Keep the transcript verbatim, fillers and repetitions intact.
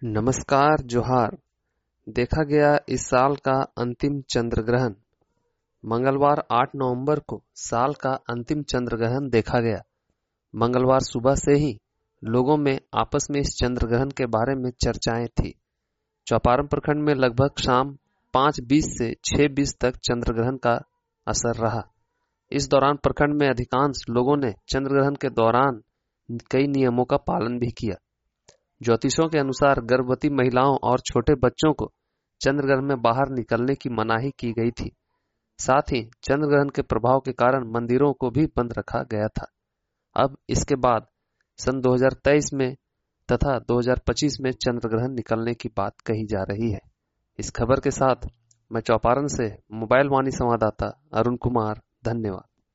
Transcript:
नमस्कार जोहार। देखा गया इस साल का अंतिम चंद्र ग्रहण। मंगलवार आठ नवंबर को साल का अंतिम चंद्र ग्रहण देखा गया। मंगलवार सुबह से ही लोगों में आपस में इस चंद्र ग्रहण के बारे में चर्चाएं थी। चौपारण प्रखंड में लगभग शाम पाँच बीस से छह बीस तक चंद्र ग्रहण का असर रहा। इस दौरान प्रखंड में अधिकांश लोगों ने चंद्र ग्रहण के दौरान कई नियमों का पालन भी किया। ज्योतिषों के अनुसार गर्भवती महिलाओं और छोटे बच्चों को चंद्र ग्रहण में बाहर निकलने की मनाही की गई थी। साथ ही चंद्र ग्रहण के प्रभाव के कारण मंदिरों को भी बंद रखा गया था। अब इसके बाद सन दो हज़ार तेईस में तथा दो हज़ार पच्चीस में चंद्र ग्रहण निकलने की बात कही जा रही है। इस खबर के साथ मैं चौपारण से मोबाइल वाणी संवाददाता अरुण कुमार, धन्यवाद।